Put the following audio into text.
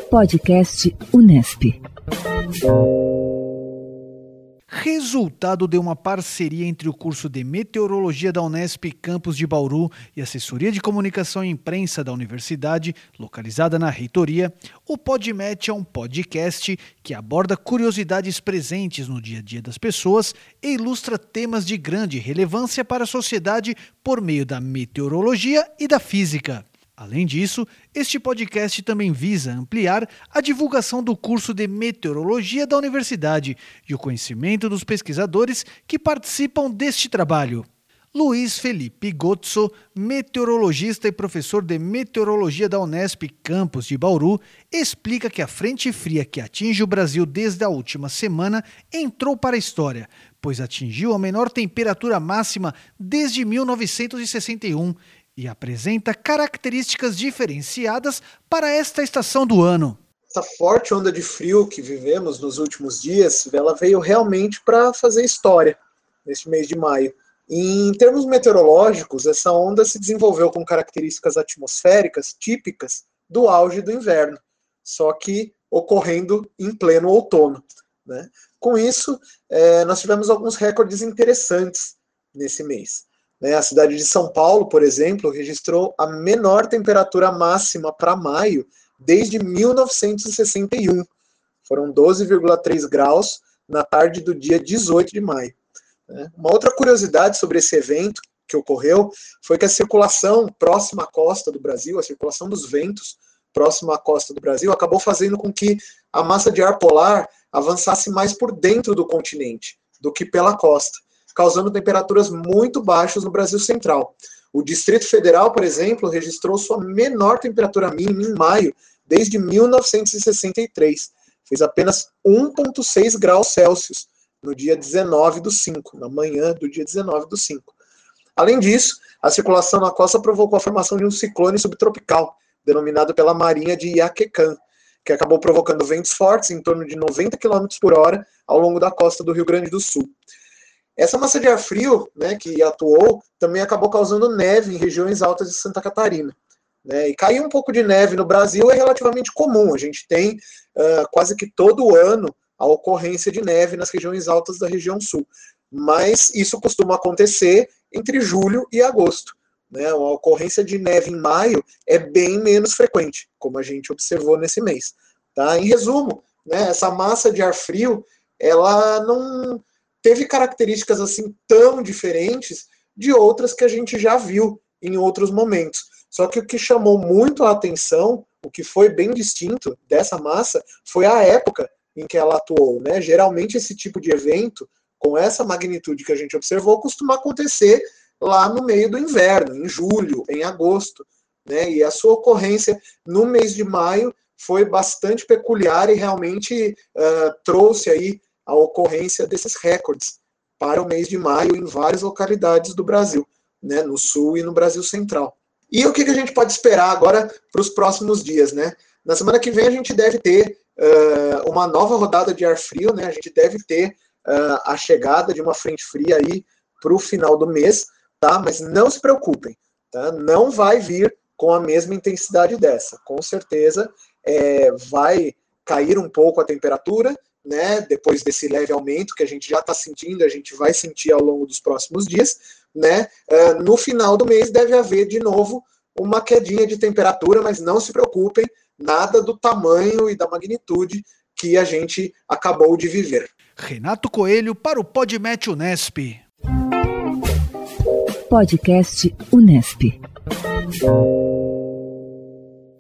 Podcast Unesp. Resultado de uma parceria entre o curso de Meteorologia da Unesp Campus de Bauru e a Assessoria de Comunicação e Imprensa da Universidade, localizada na reitoria, o PodMet é um podcast que aborda curiosidades presentes no dia a dia das pessoas e ilustra temas de grande relevância para a sociedade por meio da meteorologia e da física. Além disso, este podcast também visa ampliar a divulgação do curso de Meteorologia da Universidade e o conhecimento dos pesquisadores que participam deste trabalho. Luiz Felipe Gotzo, meteorologista e professor de Meteorologia da Unesp Campus de Bauru, explica que a frente fria que atinge o Brasil desde a última semana entrou para a história, pois atingiu a menor temperatura máxima desde 1961 e apresenta características diferenciadas para esta estação do ano. Essa forte onda de frio que vivemos nos últimos dias, ela veio realmente para fazer história neste mês de maio. Em termos meteorológicos, essa onda se desenvolveu com características atmosféricas típicas do auge do inverno, só que ocorrendo em pleno outono, né? Com isso, nós tivemos alguns recordes interessantes nesse mês. A cidade de São Paulo, por exemplo, registrou a menor temperatura máxima para maio desde 1961. Foram 12,3 graus na tarde do dia 18 de maio. Uma outra curiosidade sobre esse evento que ocorreu foi que a circulação próxima à costa do Brasil, a circulação dos ventos próxima à costa do Brasil, acabou fazendo com que a massa de ar polar avançasse mais por dentro do continente do que pela costa, causando temperaturas muito baixas no Brasil Central. O Distrito Federal, por exemplo, registrou sua menor temperatura mínima em maio desde 1963. Fez apenas 1,6 graus Celsius no dia 19/5, na manhã do dia 19/5. Além disso, a circulação na costa provocou a formação de um ciclone subtropical, denominado pela Marinha de Iaquecã, que acabou provocando ventos fortes em torno de 90 km por hora ao longo da costa do Rio Grande do Sul. Essa massa de ar frio, que atuou, também acabou causando neve em regiões altas de Santa Catarina. E cair um pouco de neve no Brasil é relativamente comum. A gente tem quase que todo ano a ocorrência de neve nas regiões altas da região sul. Mas isso costuma acontecer entre julho e agosto. A ocorrência de neve em maio é bem menos frequente, como a gente observou nesse mês. Tá? Em resumo, essa massa de ar frio, ela não teve características assim tão diferentes de outras que a gente já viu em outros momentos. Só que o que chamou muito a atenção, o que foi bem distinto dessa massa, foi a época em que ela atuou. Geralmente esse tipo de evento, com essa magnitude que a gente observou, costuma acontecer lá no meio do inverno, em julho, em agosto. E a sua ocorrência no mês de maio foi bastante peculiar e realmente trouxe aí a ocorrência desses recordes para o mês de maio em várias localidades do Brasil, no sul e no Brasil Central. E o que a gente pode esperar agora para os próximos dias? Na semana que vem a gente deve ter uma nova rodada de ar frio, a gente deve ter a chegada de uma frente fria aí para o final do mês, tá? Mas não se preocupem, tá? Não vai vir com a mesma intensidade dessa. Com certeza vai cair um pouco a temperatura, depois desse leve aumento que a gente já está sentindo, a gente vai sentir ao longo dos próximos dias, no final do mês deve haver de novo uma quedinha de temperatura, mas não se preocupem, nada do tamanho e da magnitude que a gente acabou de viver. Renato Coelho para o PodMet Unesp. Podcast Unesp.